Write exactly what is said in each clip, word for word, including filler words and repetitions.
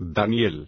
Daniel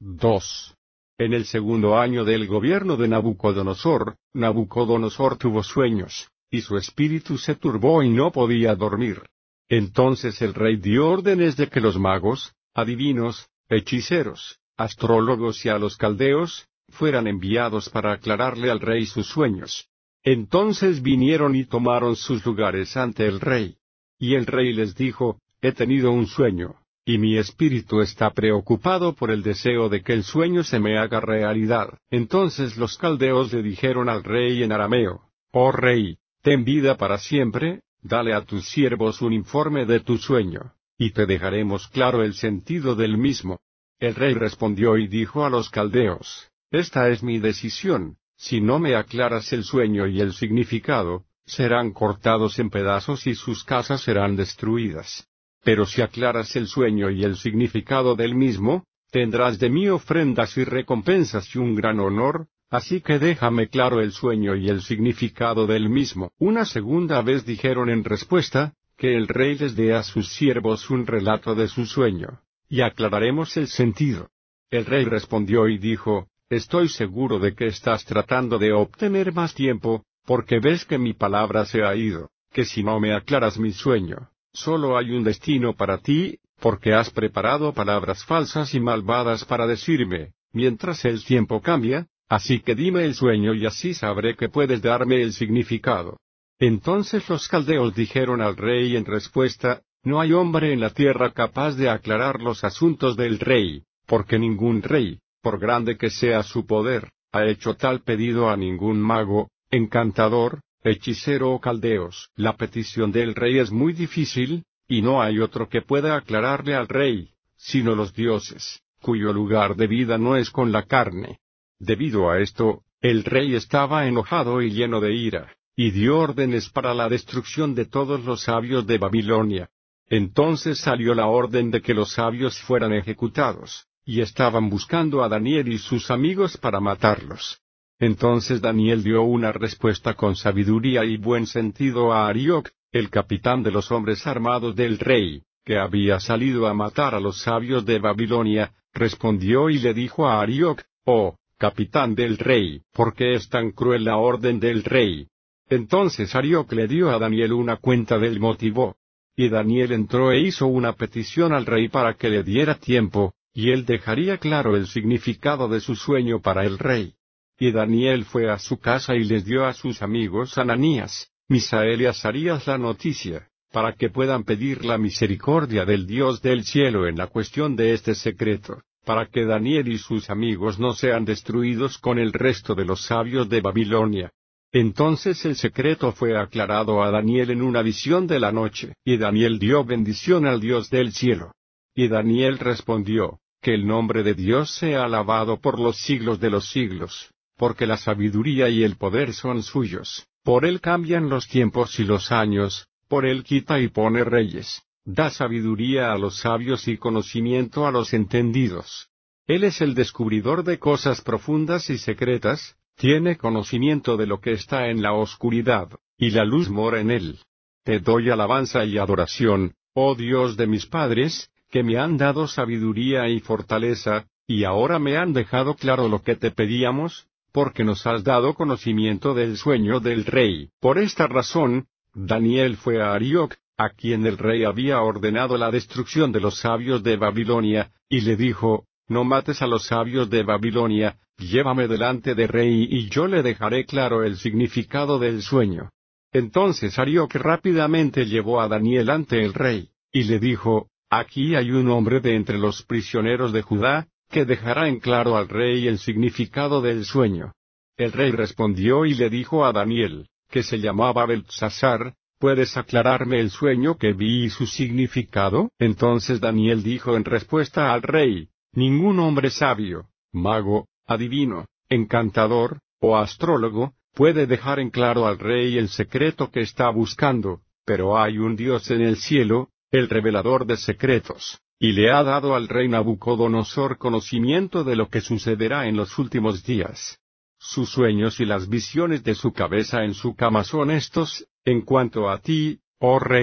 dos. En el segundo año del gobierno de Nabucodonosor, Nabucodonosor tuvo sueños, y su espíritu se turbó y no podía dormir. Entonces el rey dio órdenes de que los magos, adivinos, hechiceros, astrólogos y a los caldeos, fueran enviados para aclararle al rey sus sueños. Entonces vinieron y tomaron sus lugares ante el rey. Y el rey les dijo, he tenido un sueño, y mi espíritu está preocupado por el deseo de que el sueño se me haga realidad. Entonces los caldeos le dijeron al rey en arameo, oh rey, ten vida para siempre, dale a tus siervos un informe de tu sueño, y te dejaremos claro el sentido del mismo. El rey respondió y dijo a los caldeos, esta es mi decisión, si no me aclaras el sueño y el significado, serán cortados en pedazos y sus casas serán destruidas. Pero si aclaras el sueño y el significado del mismo, tendrás de mí ofrendas y recompensas y un gran honor, así que déjame claro el sueño y el significado del mismo. Una segunda vez dijeron en respuesta, que el rey les dé a sus siervos un relato de su sueño, y aclararemos el sentido. El rey respondió y dijo, estoy seguro de que estás tratando de obtener más tiempo, porque ves que mi palabra se ha ido, que si no me aclaras mi sueño, solo hay un destino para ti, porque has preparado palabras falsas y malvadas para decirme, mientras el tiempo cambia, así que dime el sueño y así sabré que puedes darme el significado. Entonces los caldeos dijeron al rey en respuesta, no hay hombre en la tierra capaz de aclarar los asuntos del rey, porque ningún rey, por grande que sea su poder, ha hecho tal pedido a ningún mago, encantador, hechicero o caldeos. La petición del rey es muy difícil, y no hay otro que pueda aclararle al rey, sino los dioses, cuyo lugar de vida no es con la carne. Debido a esto, el rey estaba enojado y lleno de ira, y dio órdenes para la destrucción de todos los sabios de Babilonia. Entonces salió la orden de que los sabios fueran ejecutados, y estaban buscando a Daniel y sus amigos para matarlos. Entonces Daniel dio una respuesta con sabiduría y buen sentido a Arioc, el capitán de los hombres armados del rey, que había salido a matar a los sabios de Babilonia, respondió y le dijo a Arioc, oh, capitán del rey, ¿por qué es tan cruel la orden del rey? Entonces Arioc le dio a Daniel una cuenta del motivo. Y Daniel entró e hizo una petición al rey para que le diera tiempo, y él dejaría claro el significado de su sueño para el rey. Y Daniel fue a su casa y les dio a sus amigos Ananías, Misael y Azarías la noticia, para que puedan pedir la misericordia del Dios del cielo en la cuestión de este secreto, para que Daniel y sus amigos no sean destruidos con el resto de los sabios de Babilonia. Entonces el secreto fue aclarado a Daniel en una visión de la noche, y Daniel dio bendición al Dios del cielo. Y Daniel respondió, que el nombre de Dios sea alabado por los siglos de los siglos, porque la sabiduría y el poder son suyos, por él cambian los tiempos y los años, por él quita y pone reyes, da sabiduría a los sabios y conocimiento a los entendidos. Él es el descubridor de cosas profundas y secretas, tiene conocimiento de lo que está en la oscuridad, y la luz mora en él. Te doy alabanza y adoración, oh Dios de mis padres, que me han dado sabiduría y fortaleza, y ahora me han dejado claro lo que te pedíamos, porque nos has dado conocimiento del sueño del rey. Por esta razón, Daniel fue a Arioc, a quien el rey había ordenado la destrucción de los sabios de Babilonia, y le dijo, no mates a los sabios de Babilonia, llévame delante del rey y yo le dejaré claro el significado del sueño. Entonces Arioc rápidamente llevó a Daniel ante el rey, y le dijo, aquí hay un hombre de entre los prisioneros de Judá, que dejará en claro al rey el significado del sueño. El rey respondió y le dijo a Daniel, que se llamaba Beltsasar, ¿puedes aclararme el sueño que vi y su significado? Entonces Daniel dijo en respuesta al rey, ningún hombre sabio, mago, adivino, encantador, o astrólogo, puede dejar en claro al rey el secreto que está buscando, pero hay un Dios en el cielo, el revelador de secretos, y le ha dado al rey Nabucodonosor conocimiento de lo que sucederá en los últimos días. Sus sueños y las visiones de su cabeza en su cama son estos, en cuanto a ti, oh rey,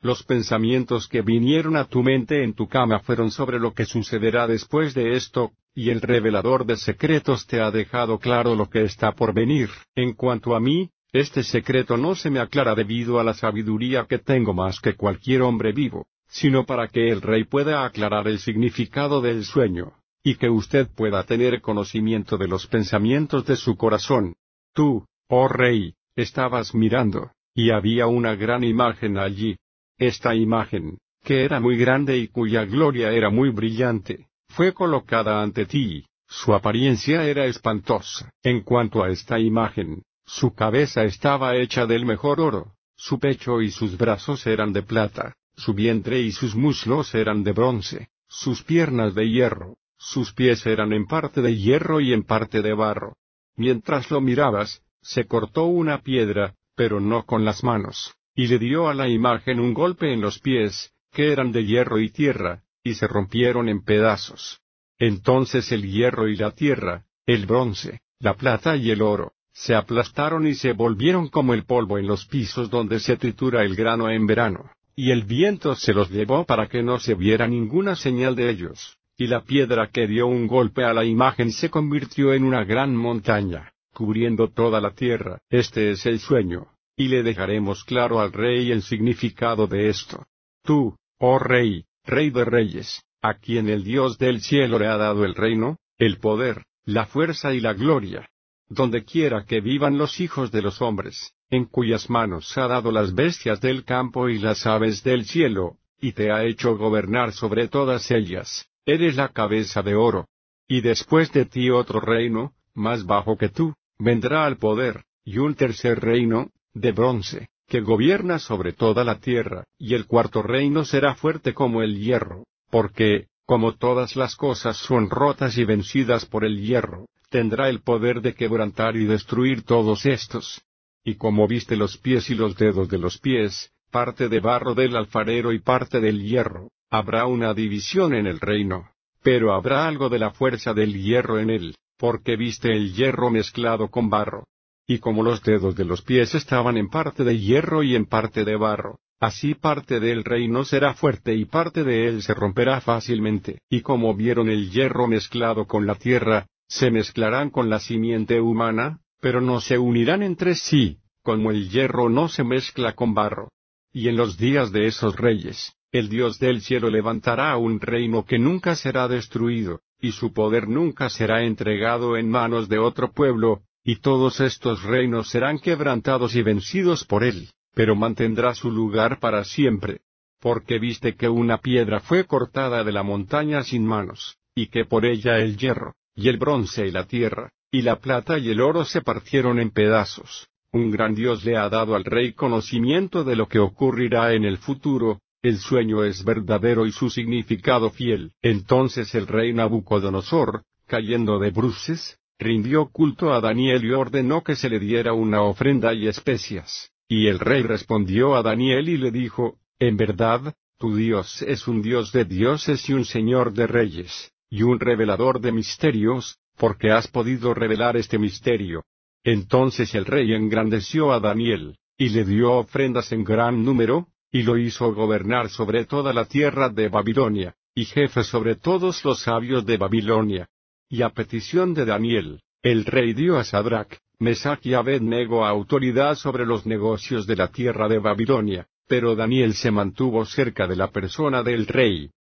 Los pensamientos que vinieron a tu mente en tu cama fueron sobre lo que sucederá después de esto, y el revelador de secretos te ha dejado claro lo que está por venir. En cuanto a mí, este secreto no se me aclara debido a la sabiduría que tengo más que cualquier hombre vivo, sino para que el rey pueda aclarar el significado del sueño, y que usted pueda tener conocimiento de los pensamientos de su corazón. Tú, oh rey, estabas mirando, y había una gran imagen allí. Esta imagen, que era muy grande y cuya gloria era muy brillante, fue colocada ante ti. Su apariencia era espantosa. En cuanto a esta imagen, su cabeza estaba hecha del mejor oro, su pecho y sus brazos eran de plata, su vientre y sus muslos eran de bronce, sus piernas de hierro, sus pies eran en parte de hierro y en parte de barro. Mientras lo mirabas, se cortó una piedra, pero no con las manos, y le dio a la imagen un golpe en los pies, que eran de hierro y tierra, y se rompieron en pedazos. Entonces el hierro y la tierra, el bronce, la plata y el oro, se aplastaron y se volvieron como el polvo en los pisos donde se tritura el grano en verano, y el viento se los llevó para que no se viera ninguna señal de ellos, y la piedra que dio un golpe a la imagen se convirtió en una gran montaña, cubriendo toda la tierra. Este es el sueño, y le dejaremos claro al rey el significado de esto. Tú, oh rey, rey de reyes, a quien el Dios del cielo le ha dado el reino, el poder, la fuerza y la gloria. Donde quiera que vivan los hijos de los hombres, en cuyas manos ha dado las bestias del campo y las aves del cielo, y te ha hecho gobernar sobre todas ellas, eres la cabeza de oro. Y después de ti otro reino, más bajo que tú, vendrá al poder, y un tercer reino, de bronce, que gobierna sobre toda la tierra, y el cuarto reino será fuerte como el hierro, porque, como todas las cosas son rotas y vencidas por el hierro, tendrá el poder de quebrantar y destruir todos estos. Y como viste los pies y los dedos de los pies, parte de barro del alfarero y parte del hierro, habrá una división en el reino, pero habrá algo de la fuerza del hierro en él, porque viste el hierro mezclado con barro. Y como los dedos de los pies estaban en parte de hierro y en parte de barro, así parte del reino será fuerte y parte de él se romperá fácilmente. Y como vieron el hierro mezclado con la tierra, se mezclarán con la simiente humana, pero no se unirán entre sí, como el hierro no se mezcla con barro. Y en los días de esos reyes, el Dios del cielo levantará un reino que nunca será destruido, y su poder nunca será entregado en manos de otro pueblo, y todos estos reinos serán quebrantados y vencidos por él, pero mantendrá su lugar para siempre. Porque viste que una piedra fue cortada de la montaña sin manos, y que por ella el hierro, y el bronce y la tierra, y la plata y el oro se partieron en pedazos. Un gran Dios le ha dado al rey conocimiento de lo que ocurrirá en el futuro, el sueño es verdadero y su significado fiel. Entonces el rey Nabucodonosor, cayendo de bruces, rindió culto a Daniel y ordenó que se le diera una ofrenda y especias. Y el rey respondió a Daniel y le dijo, en verdad, tu Dios es un Dios de dioses y un Señor de reyes, y un revelador de misterios, porque has podido revelar este misterio. Entonces el rey engrandeció a Daniel, y le dio ofrendas en gran número, y lo hizo gobernar sobre toda la tierra de Babilonia, y jefe sobre todos los sabios de Babilonia. Y a petición de Daniel, el rey dio a Sadrach, Mesach y Abed-nego autoridad sobre los negocios de la tierra de Babilonia, pero Daniel se mantuvo cerca de la persona del rey,